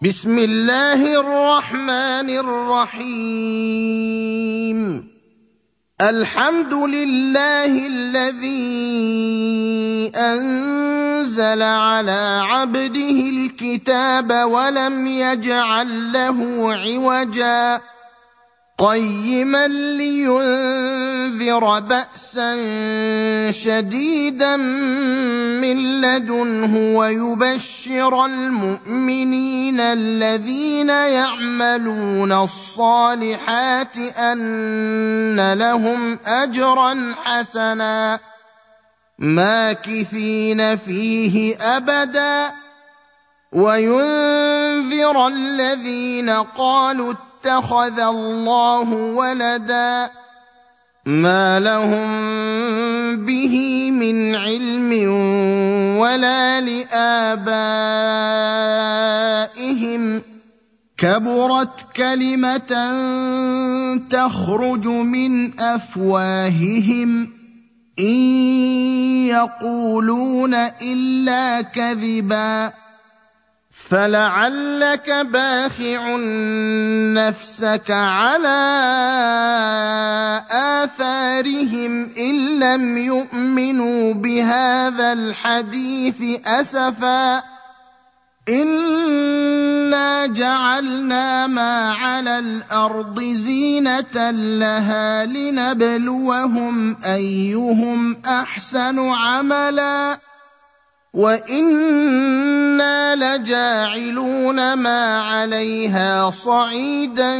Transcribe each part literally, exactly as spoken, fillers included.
بسم الله الرحمن الرحيم. الحمد لله الذي أنزل على عبده الكتاب ولم يجعل له عوجا قيما لينذر بأسا شديدا من لدنه ويبشر المؤمنين الذين يعملون الصالحات أن لهم أجرا حسنا ماكثين فيه أبدا وينذر الذين قالوا اتخذ الله ولدا ما لهم به من علم ولا لآبائهم كبرت كلمة تخرج من أفواههم إن يقولون إلا كذبا فلعلك باخع نفسك على آثارهم إن لم يؤمنوا بهذا الحديث أسفا إنا جعلنا ما على الأرض زينة لها لنبلوهم أيهم أحسن عملا وإنا لجاعلون ما عليها صعيدا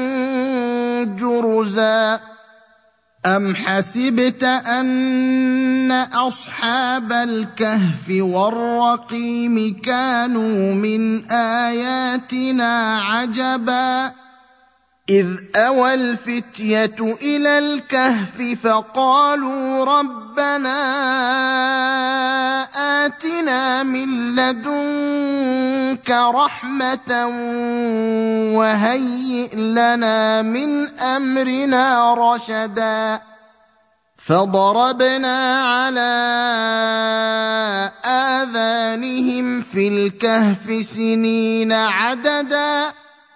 جرزا أم حسبت أن أصحاب الكهف والرقيم كانوا من آياتنا عجبا إذ أوى الفتية إلى الكهف فقالوا ربنا آتنا من لدنك رحمة وهيئ لنا من أمرنا رشدا فضربنا على آذانهم في الكهف سنين عددا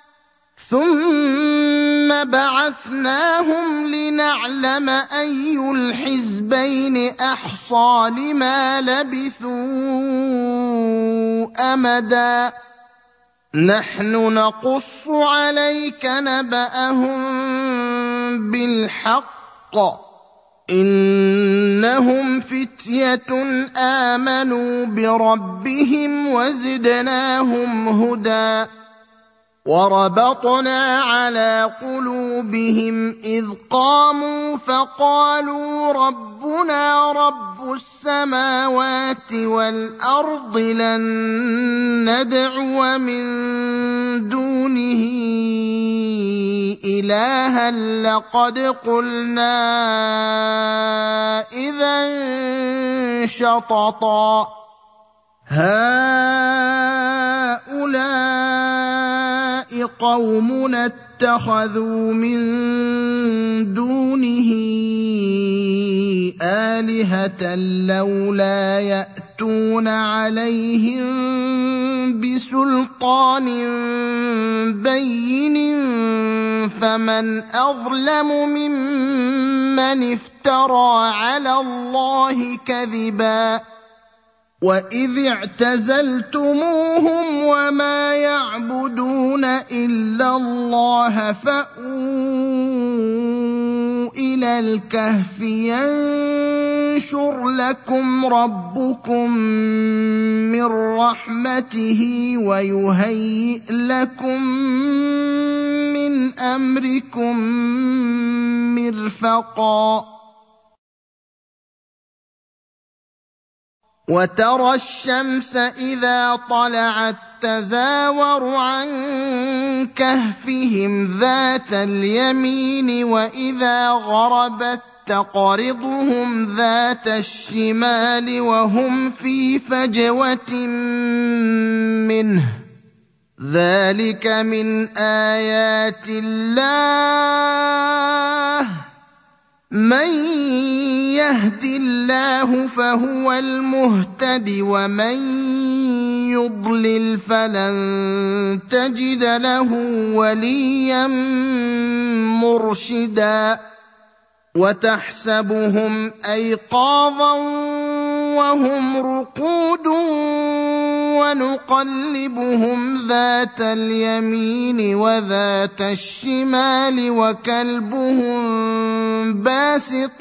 ثم بعثناهم لنعلم أي الحزبين أحصى لما لبثوا أمدا نحن نقص عليك نبأهم بالحق إنهم فتية آمنوا بربهم وزدناهم هدى وربطنا على قلوبهم إذ قاموا فقالوا ربنا رب السماوات والأرض لن ندعو من دونه إلها لقد قلنا إذا شططا هؤلاء قومنا اتخذوا من دونه آلهة لولا يأتون عليهم بسلطان بين فمن أظلم ممن افترى على الله كذبا وإذ اعتزلتموهم وما يعبدون إلا الله فأووا إلى الكهف ينشر لكم ربكم من رحمته ويهيئ لكم من أمركم مرفقا وترى الشمس إذا طلعت تزاور عن كهفهم ذات اليمين وإذا غربت تقرضهم ذات الشمال وهم في فجوة منه ذلك من آيات الله مَن يَهْدِ اللَّهُ فَهُوَ الْمُهْتَدِ وَمَن يُضْلِلْ فَلَن تَجِدَ لَهُ وَلِيًّا مُّرْشِدًا وَتَحْسَبُهُمْ أَيْقَاظًا وَهُمْ رُقُودٌ وَنُقَلِّبُهُمْ ذَاتَ الْيَمِينِ وَذَاتَ الشِّمَالِ وَكَلْبُهُم بَاسِطٌ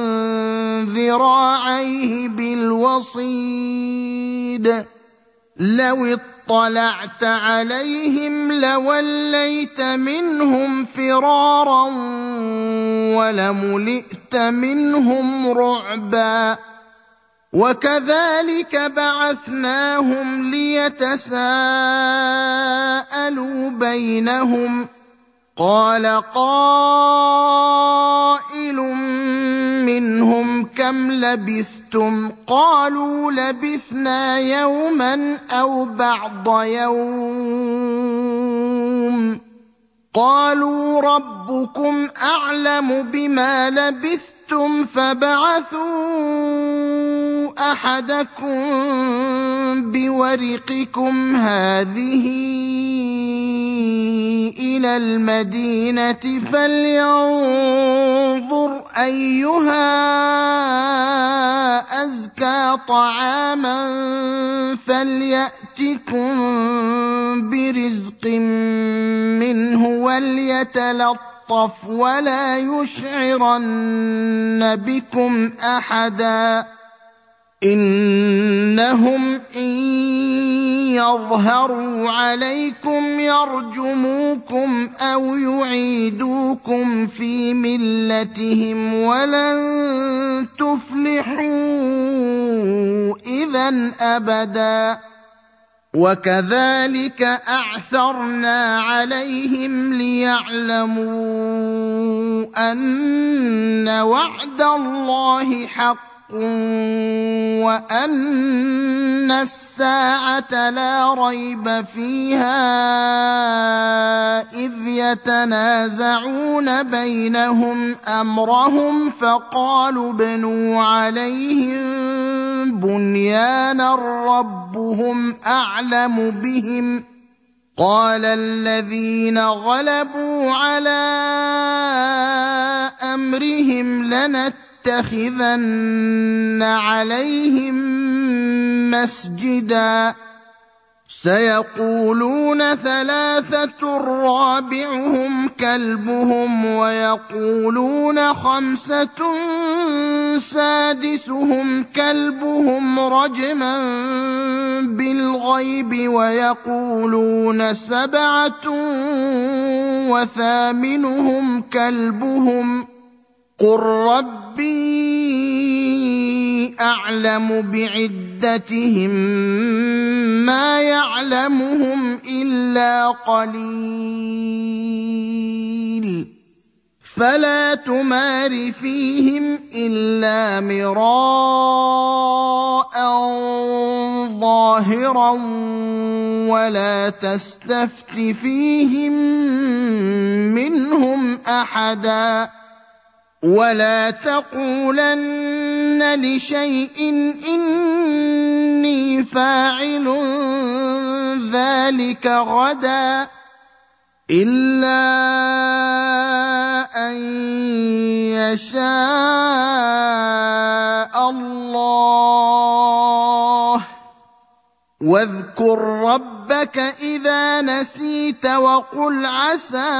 ذِرَاعَيْهِ بِالْوَصِيدِ لَوِ اطَّلَعْتَ عَلَيْهِمْ لَوَلَّيْتَ مِنْهُمْ فِرَارًا وَلَمُلِئْتَ مِنْهُمْ رُعْبًا وَكَذَلِكَ بَعَثْنَاهُمْ لِيَتَسَاءَلُوا بَيْنَهُمْ قَالَ قَائِلٌ مِّنْهُمْ كَمْ لَبِثْتُمْ قَالُوا لَبِثْنَا يَوْمًا أَوْ بَعْضَ يَوْمٍ قَالُوا رَبُّكُمْ أَعْلَمُ بِمَا لَبِثْتُمْ فَابْعَثُوا أَحَدَكُم بِوَرِقِكُمْ هَٰذِهِ إِلَى الْمَدِينَةِ فَلْيَنظُرْ أَيُّهَا أَزْكَىٰ طَعَامًا فَلْيَأْتِكُم بِرِزْقٍ مِّنْهُ وَلْيَتَلَطَّفْ وَلَا يُشْعِرَنَّ بِكُمْ أَحَدًا إِنَّهُمْ إِن يَظْهَرُوا عَلَيْكُمْ يَرْجُمُوكُمْ أَوْ يُعِيدُوكُمْ فِي مِلَّتِهِمْ وَلَن تُفْلِحُوا إِذًا أَبَدًا وَكَذَلِكَ أَعْثَرْنَا عَلَيْهِمْ لِيَعْلَمُوا أَنَّ وَعْدَ اللَّهِ حَقٌّ وَأَنَّ السَّاعَةَ لَا رَيْبَ فِيهَا إِذْ يَتَنَازَعُونَ بَيْنَهُمْ أَمْرَهُمْ فَقَالُوا ابْنُوا عَلَيْهِم بُنْيَانًا رَّبُّهُمْ أَعْلَمُ بِهِمْ قَالَ الَّذِينَ غَلَبُوا عَلَىٰ أَمْرِهِمْ لَنَتَّخِذَنَّ عَلَيْهِم مَّسْجِدًا سَيَقُولُونَ ثَلَاثَةٌ رَّابِعُهُمْ كَلْبُهُمْ وَيَقُولُونَ خَمْسَةٌ سَادِسُهُمْ كَلْبُهُمْ رَجْمًا بِالْغَيْبِ وَيَقُولُونَ سَبْعَةٌ وَثَامِنُهُمْ كَلْبُهُمْ قُل رَّبِّي أَعْلَمُ بِعِدَّتِهِم مَّا يَعْلَمُهُمْ إِلَّا قَلِيلٌ فَلَا تُمَارِ فِيهِمْ إِلَّا مِرَاءً ظَاهِرًا وَلَا تَسْتَفْتِ فِيهِم مِّنْهُمْ أَحَدًا وَلَا تَقُولَنَّ لِشَيْءٍ إِنِّي فَاعِلٌ ذَٰلِكَ غَدًا إِلَّا أَن يَشَاءَ اللَّهُ وَاذْكُر رَّبَّكَ إِذَا نَسِيتَ وَقُلْ عَسَىٰ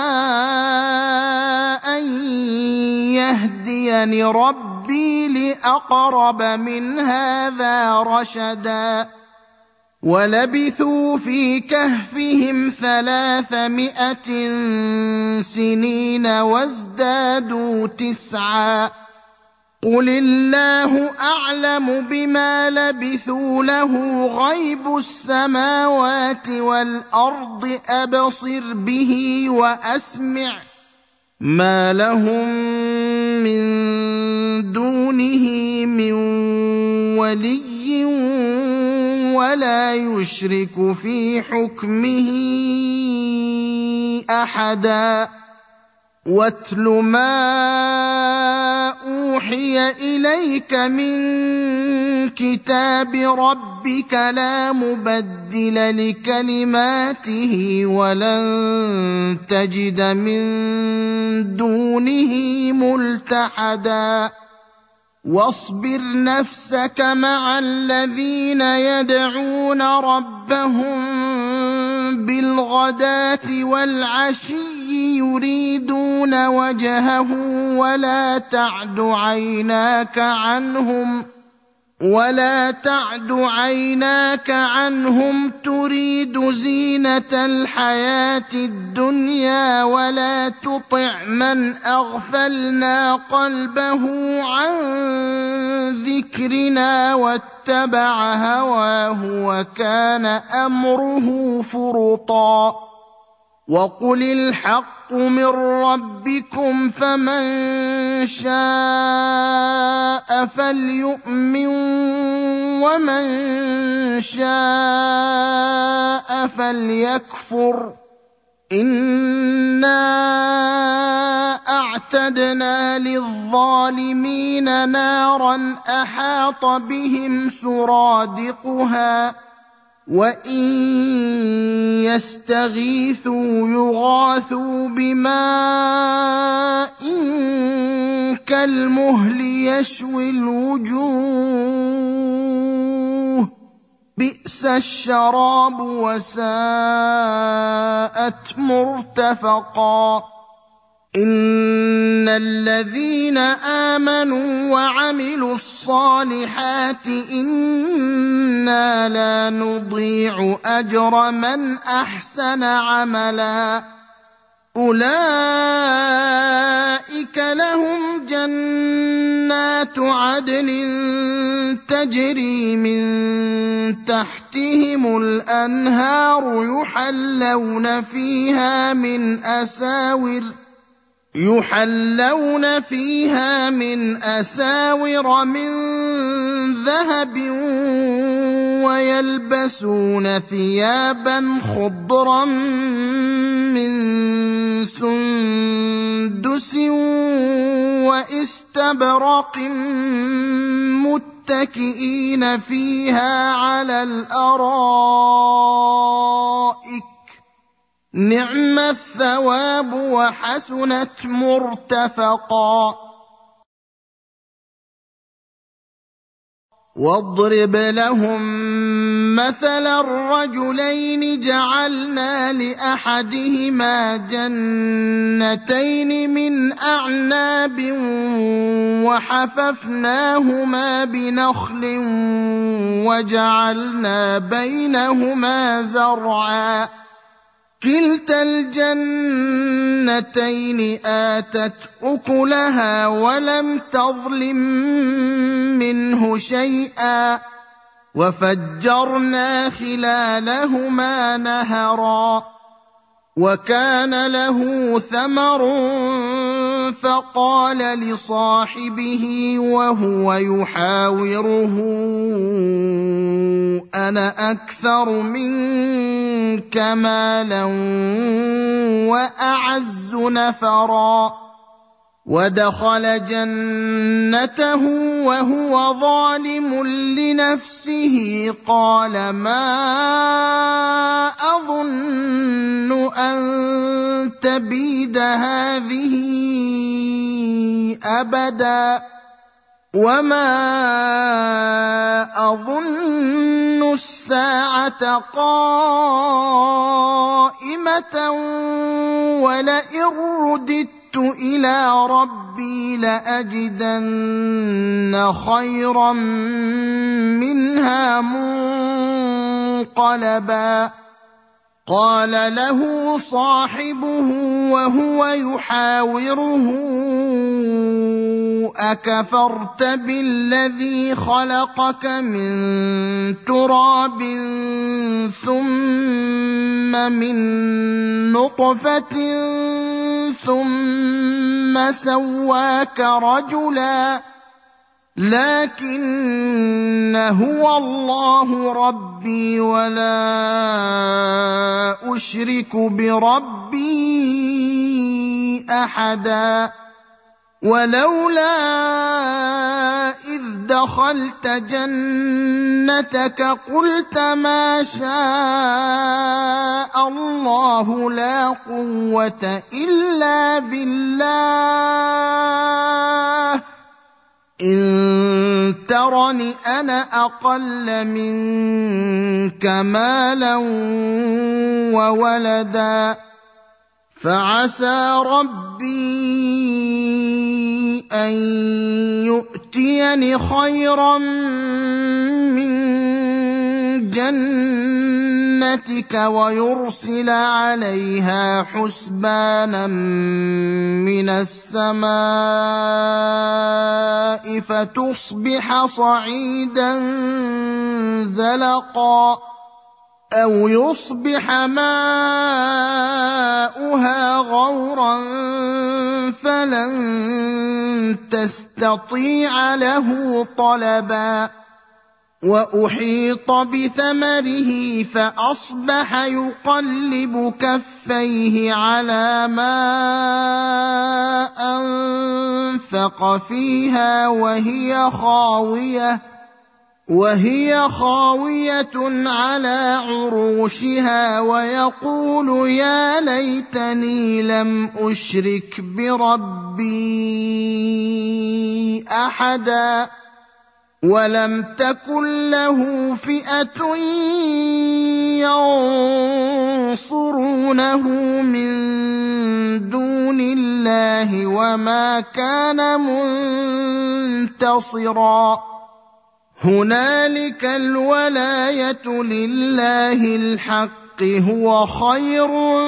أَن يَهْدِيَنِ رَبِّي لِأَقْرَبَ مِنْ هَٰذَا رَشَدًا وَلَبِثُوا فِي كَهْفِهِمْ ثَلَاثَمِائَةٍ سِنِينَ وَازْدَادُوا تِسْعًا قُلِ اللَّهُ أَعْلَمُ بِمَا لَبِثُوا لَهُ غَيْبُ السَّمَاوَاتِ وَالْأَرْضِ أَبْصِرْ بِهِ وَأَسْمِعْ مَا لَهُم مِّن دُونِهِ مِن وَلِيٍّ وَلَا يُشْرِكُ فِي حُكْمِهِ أَحَدًا واتل ما أوحي إليك من كتاب ربك لا مبدل لكلماته ولن تجد من دونه ملتحدا واصبر نفسك مع الذين يدعون ربهم بالغداة والعشي يريدون وجهه ولا تعد عيناك عنهم ولا تعد عيناك عنهم تريد زينة الحياة الدنيا ولا تطع من أغفلنا قلبه عن ذكرنا واتبع هواه وكان أمره فرطا وقل الحق من ربكم فمن شاء فليؤمن ومن شاء فليكفر إنا أعتدنا للظالمين نارا أحاط بهم سرادقها وإن يستغيثوا يغاثوا بماء كالمهل يشوي الوجوه بئس الشراب وساءت مرتفقا إن الذين آمنوا وعملوا الصالحات إنا لا نضيع أجر من أحسن عملا أولئك لهم جنات عدن تجري من تحتهم الأنهار يحلون فيها من أساور يحلون فيها من أساور من ذهب ويلبسون ثيابا خضرا من سندس واستبرق متكئين فيها على الأرائك نعم الثواب وحسنت مرتفقا واضرب لهم مثلا الرجلين جعلنا لأحدهما جنتين من أعناب وحففناهما بنخل وجعلنا بينهما زرعا كلتا الجنتين آتت أكلها ولم تظلم منه شيئا وفجرنا خلالهما نهرا وكان له ثمر فقال لصاحبه وهو يحاوره أنا أكثر منك مالا وأعز نفرا ودخل جنته وهو ظالم لنفسه قال ما أظن أن تبيد هذه أبدا وما أظن الساعة قائمة ولئن رددت إلى ربي لأجدن خيرا منها منقلبا قال له صاحبه وهو يحاوره أكفرت بالذي خلقك من تراب ثم من نطفة ثم سواك رجلا لكن هو الله ربي ولا أشرك بربي أحدا ولولا إذ دخلت جنتك قلت ما شاء الله لا قوة إلا بالله إن ترني أنا أقل منك مالا وولدا فعسى ربي أن يؤتيني خيرا من جنتك ويرسل عليها حسبانا من السماء فتصبح صعيدا زلقا أو يصبح ماؤها غورا فلن تستطيع له طلبا وأحيط بثمره فأصبح يقلب كفيه على ما أنفق فيها وهي خاوية وهي خاوية على عروشها ويقول يا ليتني لم أشرك بربي أحدا ولم تكن له فئة ينصرونه من دون الله وما كان منتصرا هنالك الولاية لله الحق هو خير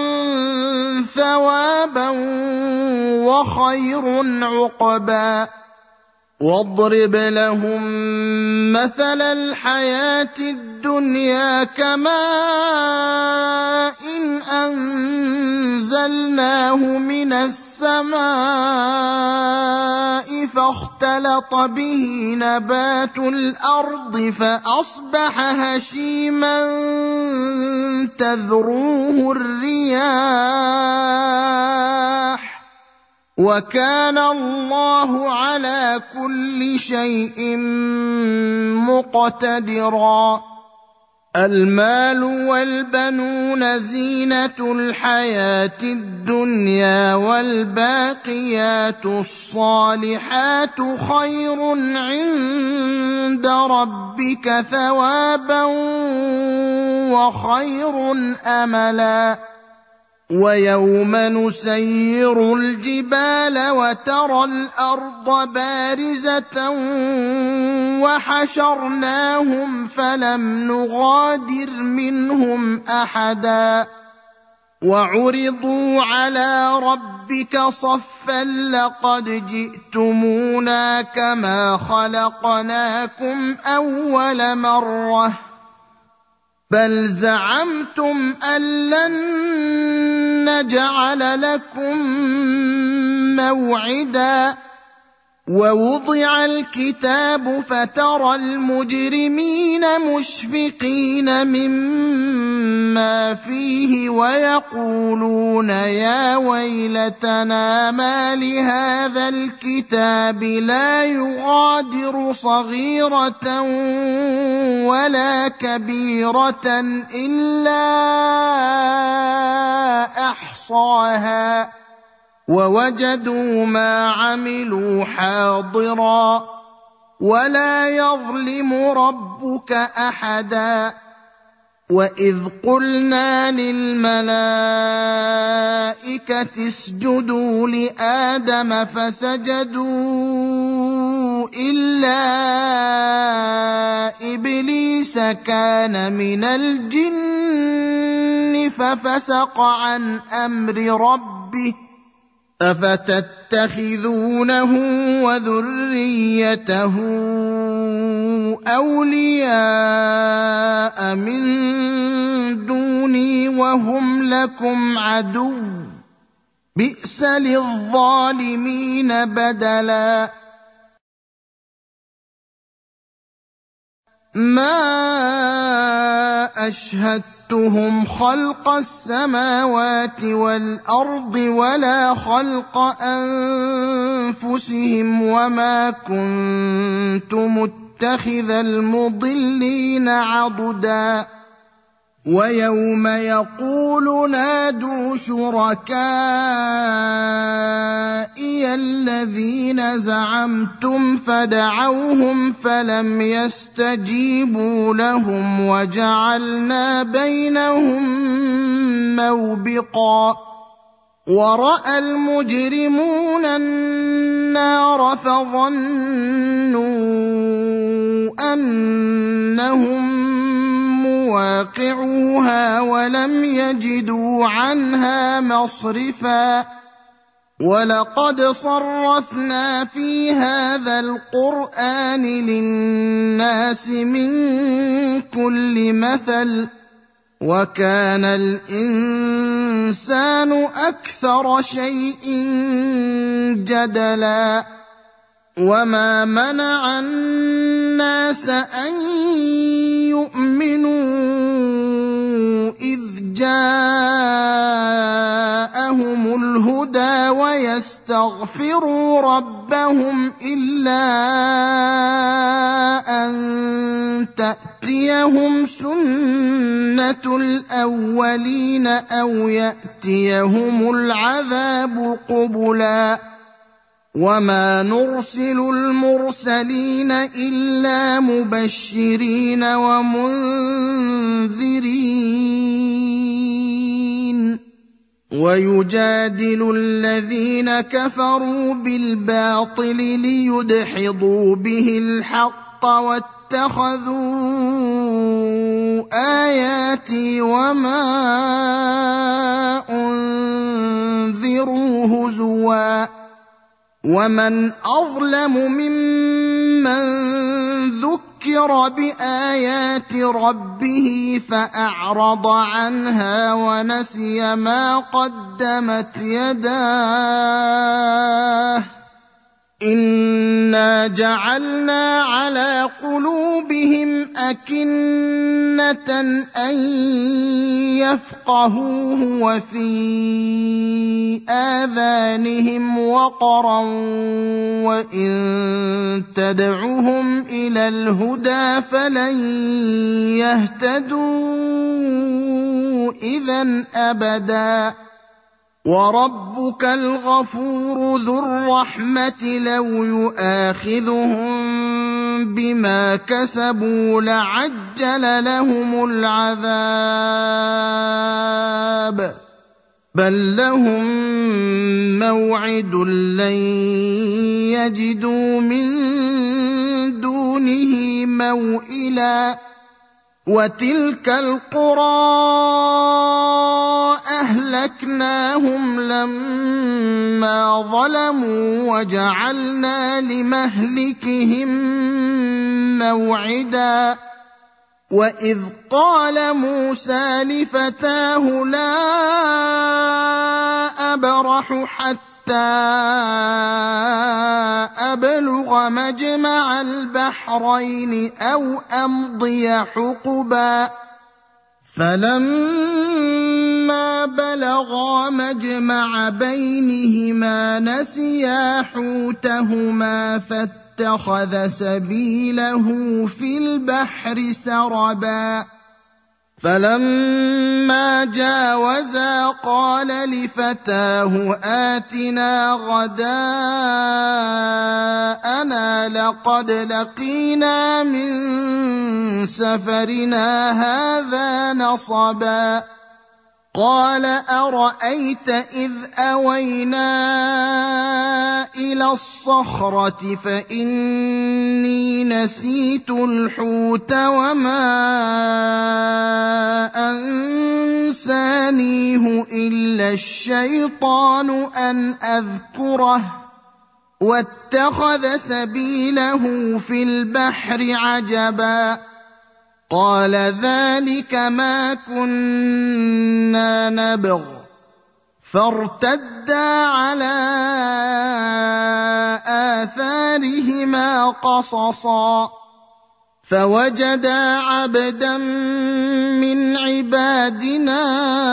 ثوابا وخير عقبا واضرب لهم مثل الحياة الدنيا كماء إن أنزلناه من السماء فاختلط به نبات الأرض فأصبح هشيما تذروه الرياح وكان الله على كل شيء مقتدرا المال والبنون زينة الحياة الدنيا والباقيات الصالحات خير عند ربك ثوابا وخير أملا ويوم نسير الجبال وترى الأرض بارزة وحشرناهم فلم نغادر منهم أحدا وعرضوا على ربك صفا لقد جئتمونا كما خلقناكم أول مرة بل زعمتم أن لن نجعل لكم موعدا ووضع الكتاب فترى المجرمين مشفقين مما فيه ويقولون يا ويلتنا ما لهذا الكتاب لا يغادر صغيرة ولا كبيرة إلا أحصاها ووجدوا ما عملوا حاضرا ولا يظلم ربك أحدا وإذ قلنا للملائكة اسجدوا لآدم فسجدوا إلا إبليس كان من الجن ففسق عن أمر ربه أفتتخذونه وذريته أولياء من دوني وهم لكم عدو بئس للظالمين بدلا ما أشهدت أشهدتهم خلق السماوات والأرض ولا خلق أنفسهم وما كنت متخذ المضلين عضدا ويوم يقول نادوا شركائي الذين زعمتم فدعوهم فلم يستجيبوا لهم وجعلنا بينهم موبقا ورأى المجرمون النار فظنوا أنهم مواقعوها ولم يجدوا عنها مصرفا ولقد صرفنا في هذا القرآن للناس من كل مثل وكان الإنسان أكثر شيء جدلا وما منع الناس أن يؤمنوا إذ جاءهم الهدى ويستغفروا ربهم إلا أن تأتيهم سنة الأولين أو يأتيهم العذاب قبلا وما نرسل المرسلين إلا مبشرين ومنذرين ويجادل الذين كفروا بالباطل ليدحضوا به الحق واتخذوا آياتي وما أنذروا هزوا ومن أظلم ممن ذكر بآيات ربه فأعرض عنها ونسي ما قدمت يداه إنا جعلنا على قلوبهم أكنة أن يفقهوه وفي آذانهم وقرا وإن تدعهم إلى الهدى فلن يهتدوا إذا أبدا وربك الغفور ذو الرحمة لو يؤاخذهم بما كسبوا لعجل لهم العذاب بل لهم موعد لن يجدوا من دونه موئلا وتلك القرى أهلكناهم لما ظلموا وجعلنا لمهلكهم موعدا وإذ قال موسى لفتاه لا أبرح حتى أبلغ مجمع البحرين أو أمضي حقبا فلما بلغا مجمع بينهما نسيا حوتهما فاتخذ سبيله في البحر سربا فلما جاوزا قال لفتاه آتنا غداءنا لقد لقينا من سفرنا هذا نصبا قال أرأيت إذ أوينا إلى الصخرة فإني نسيت الحوت وما أنسانيه إلا الشيطان أن أذكره واتخذ سبيله في البحر عجبا قال ذلك ما كنا نبغ فارتدا على آثارهما قصصا فوجدا عبدا من عبادنا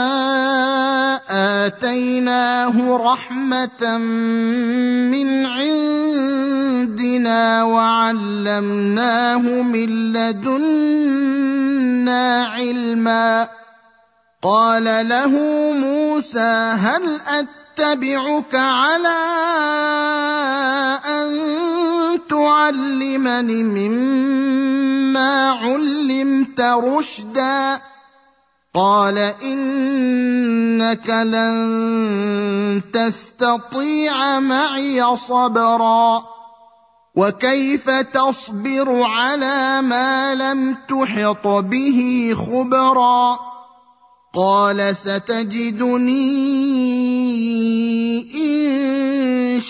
آتيناه رحمة من عندنا وعلمناه من لدنا علما. قال له موسى هل أتبعك على أن تعلمني مما علمت رشدا؟ قال إنك لن تستطيع معي صبرا وكيف تصبر على ما لم تحط به خبرا؟ قال ستجدني إن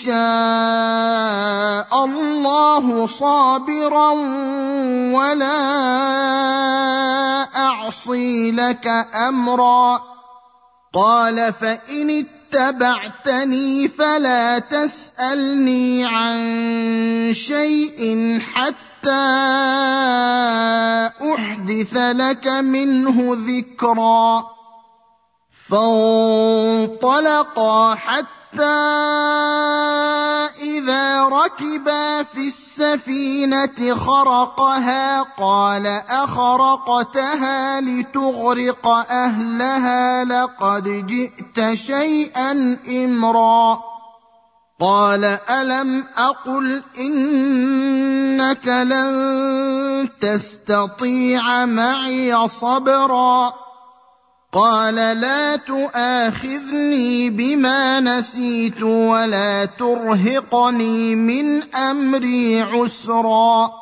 شاء الله صابرا ولا أعصي لك أمرا. قال فإن اتبعتني فلا تسألني عن شيء حتى أحدث لك منه ذكرا. فانطلقا حتى إذا ركبا في السفينة خرقها قال أخرقتها لتغرق أهلها لقد جئت شيئا إمرا. قال ألم أقل إنك لن تستطيع معي صبرا؟ قال لا تؤاخذني بما نسيت ولا ترهقني من أمري عسرا.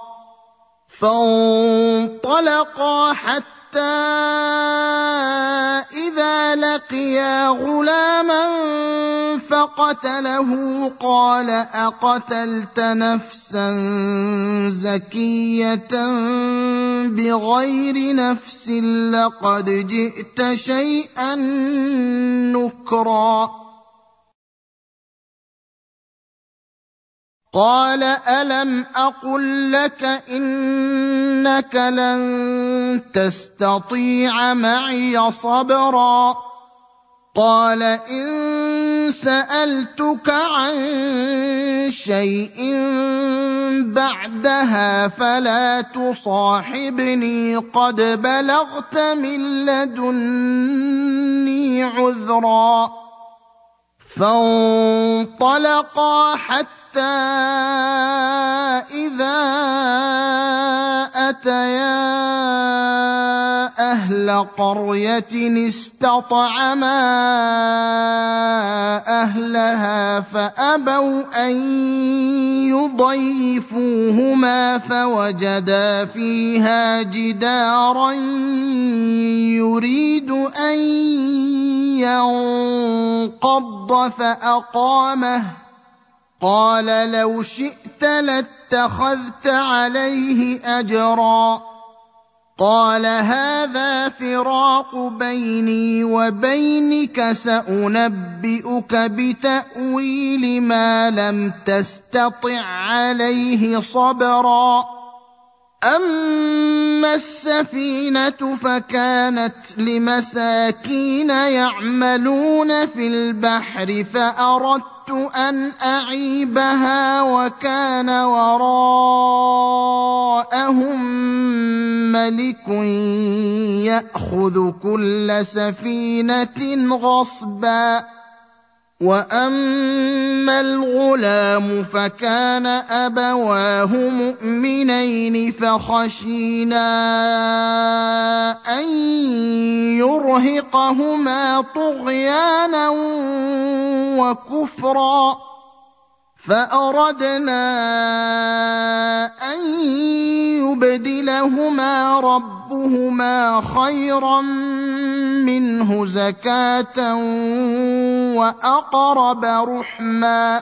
فانطلقا حتى إذا لقيا غلاما فقتله قال أقتلت نفسا زكية بغير نفس لقد جئت شيئا نكرا. قال ألم أقل لك إنك لن تستطيع معي صبرا؟ قال إن سألتك عن شيء بعدها فلا تصاحبني قد بلغت من لدني عذرا. فانطلقا حتى إذا أتيا أهل قرية استطعما أهلها فأبوا أن يضيفوهما فوجدا فيها جدارا يريد أن ينقض فأقامه. قال لو شئت لاتخذت عليه أجرا. قال هذا فراق بيني وبينك سأنبئك بتأويل ما لم تستطع عليه صبرا. أما السفينة فكانت لمساكين يعملون في البحر فأردت أن أعيبها وكان وراءهم ملك يأخذ كل سفينة غصبا. وأما الغلام فكان أبواه مؤمنين فخشينا أن يرهقهما طغيانا وكفرا فأردنا أن يبدلهما ربهما خيرا منه زكاة وأقرب رحما.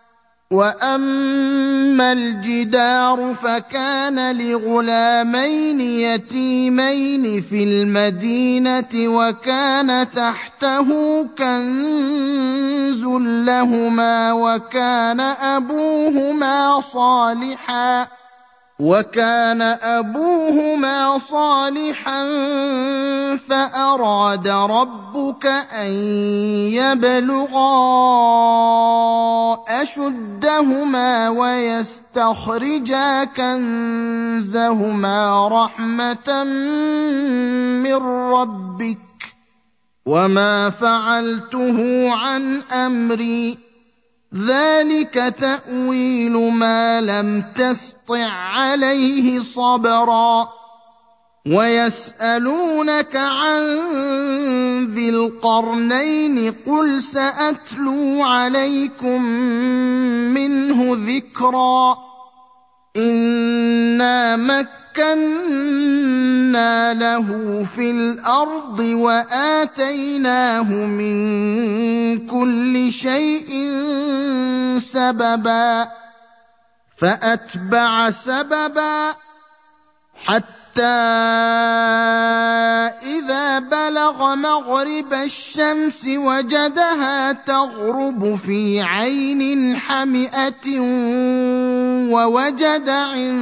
وأما الجدار فكان لغلامين يتيمين في المدينة وكان تحته كنز لهما وكان أبوهما صالحا وكان أبوهما صالحا فأراد ربك أن يبلغا أشدهما ويستخرجا كنزهما رحمة من ربك وما فعلته عن أمري ذلك تأويل ما لم تسطع عليه صبرا ويسألونك عن ذي القرنين قل سأتلو عليكم منه ذكرا إنا مكنا له في الأرض وآتيناه من كل شيء سببا فأتبع سببا حتى إذا بلغ مغرب الشمس وجدها تغرب في عين حمئة ووجد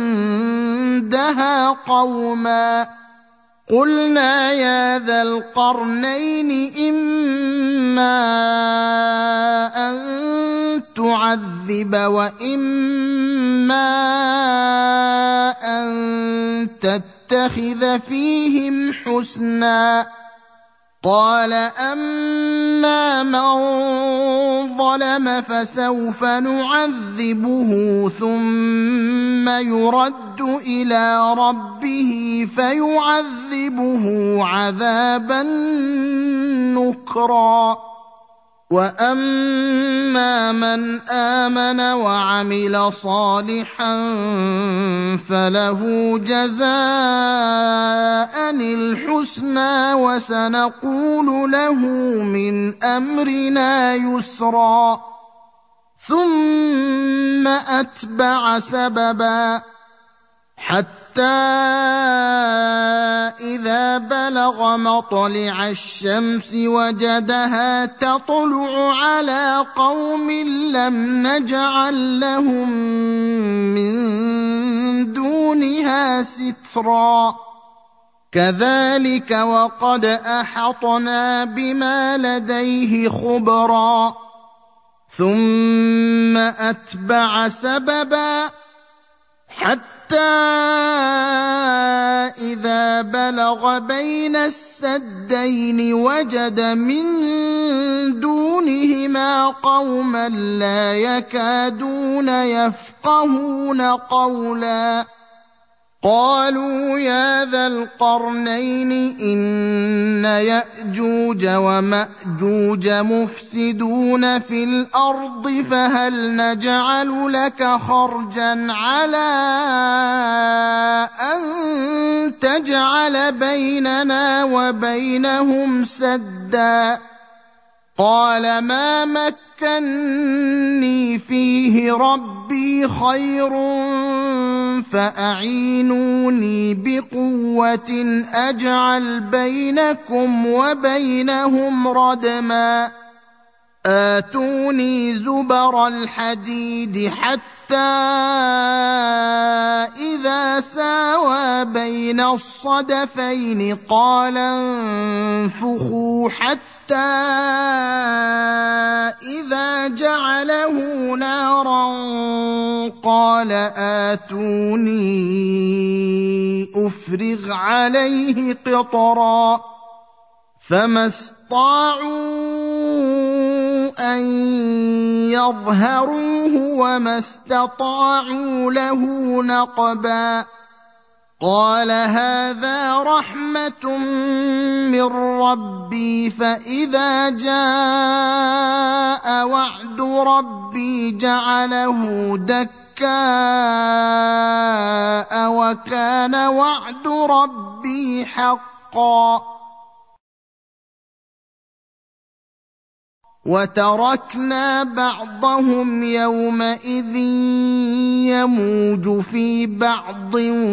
عندها قوما قلنا يا ذا القرنين إما أن تعذب وإما أن تتخذ فيهم حسنا قال أما من ظلم فسوف نعذبه ثم يرد إلى ربه فيعذبه عذابا نكرا وأما من آمن وعمل صالحا فله جزاء الحسنى وسنقول له من أمرنا يسرا ثم أتبع سببا حتى إذا بلغ مطلع الشمس وجدها تطلع على قوم لم نجعل لهم من دونها سترا كذلك وقد أحطنا بما لديه خبرا ثم أتبع سببا حتى حتى إذا بلغ بين السدين وجد من دونهما قوما لا يكادون يفقهون قولا قالوا يا ذا القرنين إن يأجوج ومأجوج مفسدون في الأرض فهل نجعل لك خرجا على أن تجعل بيننا وبينهم سدا قال ما مكني فيه ربي خير فأعينوني بقوة أجعل بينكم وبينهم ردما آتوني زبر الحديد حتى إذا ساوى بين الصدفين قال انفخوا حتى حتى إذا جعله نارا قال آتوني أفرغ عليه قطرا فما استطاعوا أن يظهروه وما استطاعوا له نقبا قال هذا رحمة من ربي فإذا جاء وعد ربي جعله دكاء وكان وعد ربي حقا وتركنا بعضهم يومئذ يموج في بعض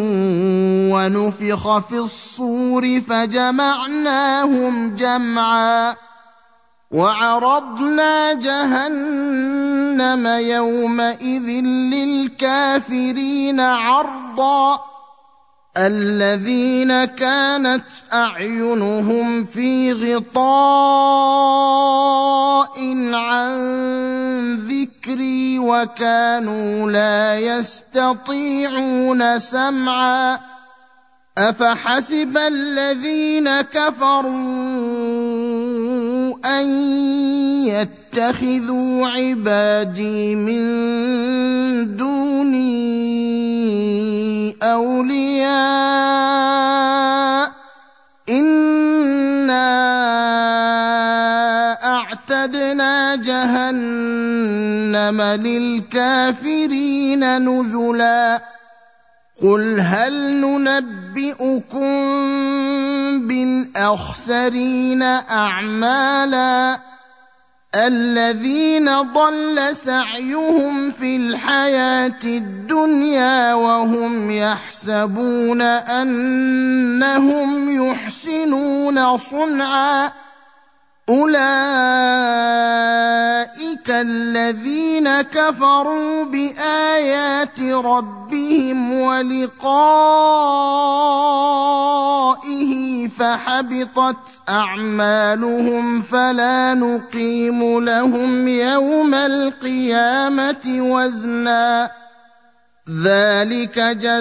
ونفخ في الصور فجمعناهم جمعا وعرضنا جهنم يومئذ للكافرين عرضا الذين كانت أعينهم في غطاء عن ذكري وكانوا لا يستطيعون سمعا أفحسب الذين كفروا أن يتخذوا عبادي من دوني أولياء إنا أعتدنا جهنم للكافرين نزلا قل هل ننبئكم بالأخسرين أعمالا الذين ضل سعيهم في الحياة الدنيا وهم يحسبون أنهم يحسنون صنعا أولئك الذين كفروا بآيات ربهم ولقائه فحبطت أعمالهم فلا نقيم لهم يوم القيامة وزنا ذلك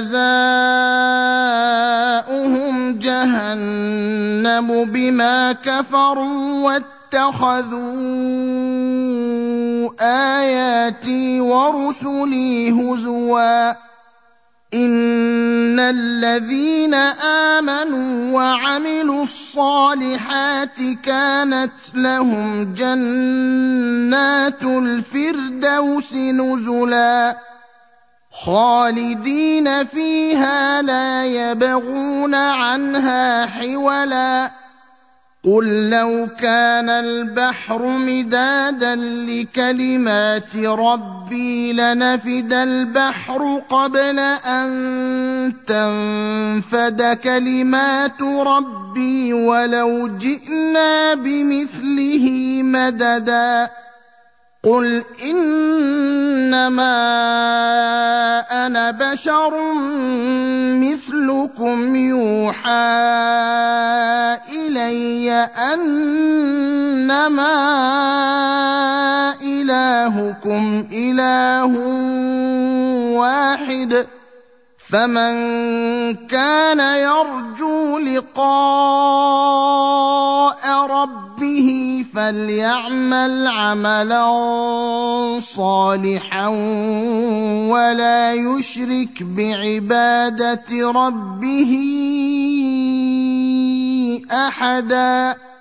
جزاؤهم جهنم بما كفروا واتخذوا آياتي ورسلي هزوا إن الذين آمنوا وعملوا الصالحات كانت لهم جنات الفردوس نزلا خالدين فيها لا يبغون عنها حولا قل لو كان البحر مدادا لكلمات ربي لنفد البحر قبل أن تنفد كلمات ربي ولو جئنا بمثله مددا قل إنما أنا بشر مثلكم يوحى إلي أنما إلهكم إله واحد فمن كان يرجو لقاء ربه فليعمل عملا صالحا ولا يشرك بعبادة ربه أحدا.